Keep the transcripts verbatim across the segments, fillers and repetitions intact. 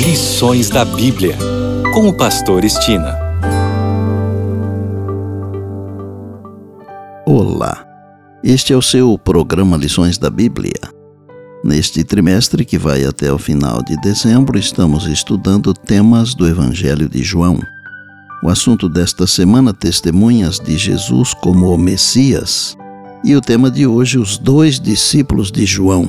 Lições da Bíblia, com o pastor Estina. Olá, este é o seu programa Lições da Bíblia. Neste trimestre, que vai até o final de dezembro, estamos estudando temas do Evangelho de João. O assunto desta semana, testemunhas de Jesus como o Messias. E o tema de hoje, os dois discípulos de João.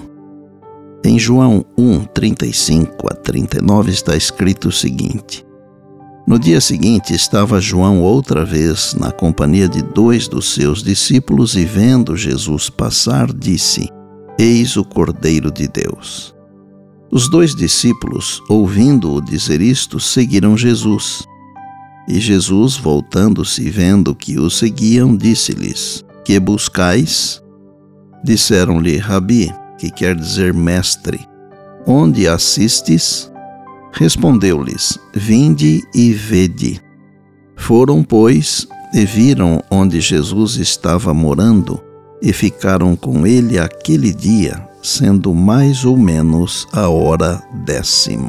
Em João um, trinta e cinco a trinta e nove está escrito o seguinte: No dia seguinte estava João outra vez na companhia de dois dos seus discípulos e vendo Jesus passar, disse: Eis o Cordeiro de Deus. Os dois discípulos, ouvindo-o dizer isto, seguiram Jesus. E Jesus, voltando-se e vendo que o seguiam, disse-lhes: Que buscais? Disseram-lhe: Rabi, que quer dizer mestre, onde assistes? Respondeu-lhes: Vinde e vede. Foram, pois, e viram onde Jesus estava morando, e ficaram com ele aquele dia, sendo mais ou menos a hora décima.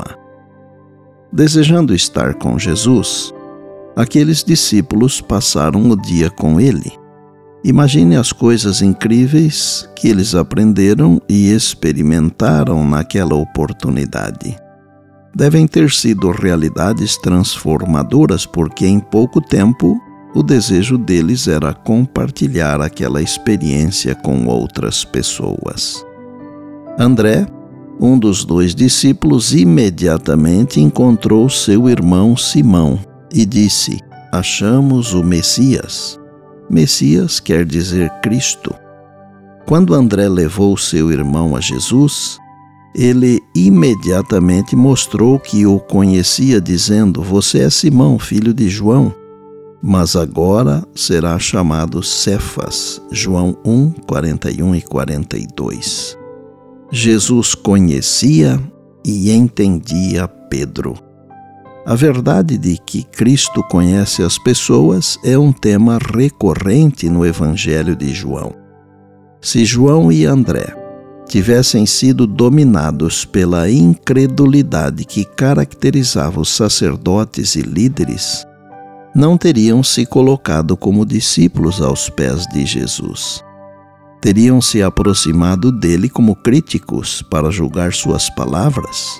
Desejando estar com Jesus, aqueles discípulos passaram o dia com ele. Imagine as coisas incríveis que eles aprenderam e experimentaram naquela oportunidade. Devem ter sido realidades transformadoras, porque em pouco tempo o desejo deles era compartilhar aquela experiência com outras pessoas. André, um dos dois discípulos, imediatamente encontrou seu irmão Simão e disse: Achamos o Messias. Messias quer dizer Cristo. Quando André levou seu irmão a Jesus, ele imediatamente mostrou que o conhecia, dizendo: Você é Simão, filho de João, mas agora será chamado Cefas. João um, quarenta e um e quarenta e dois. Jesus conhecia e entendia Pedro. A verdade de que Cristo conhece as pessoas é um tema recorrente no Evangelho de João. Se João e André tivessem sido dominados pela incredulidade que caracterizava os sacerdotes e líderes, não teriam se colocado como discípulos aos pés de Jesus. Teriam se aproximado dele como críticos para julgar suas palavras.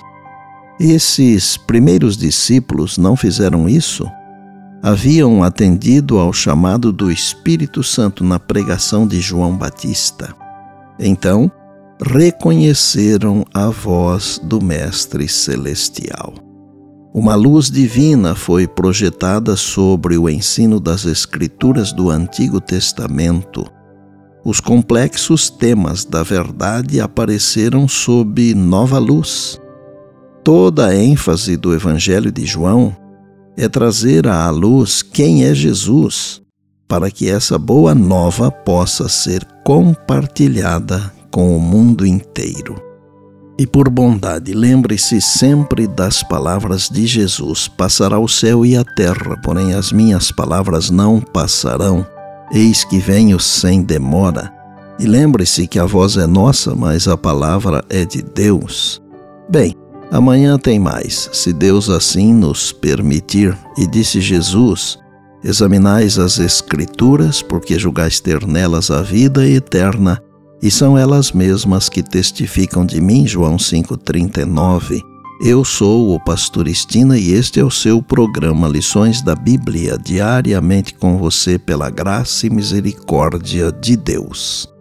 Esses primeiros discípulos não fizeram isso. Haviam atendido ao chamado do Espírito Santo na pregação de João Batista. Então, reconheceram a voz do Mestre Celestial. Uma luz divina foi projetada sobre o ensino das Escrituras do Antigo Testamento. Os complexos temas da verdade apareceram sob nova luz. Toda a ênfase do Evangelho de João é trazer à luz quem é Jesus, para que essa boa nova possa ser compartilhada com o mundo inteiro. E por bondade, lembre-se sempre das palavras de Jesus: Passará o céu e a terra, porém as minhas palavras não passarão. Eis que venho sem demora. E lembre-se que a voz é nossa, mas a palavra é de Deus. Bem, amanhã tem mais, se Deus assim nos permitir. E disse Jesus: Examinais as Escrituras, porque julgais ter nelas a vida eterna, e são elas mesmas que testificam de mim. João cinco, trinta e nove. Eu sou o pastor Estina e este é o seu programa Lições da Bíblia, diariamente com você pela graça e misericórdia de Deus.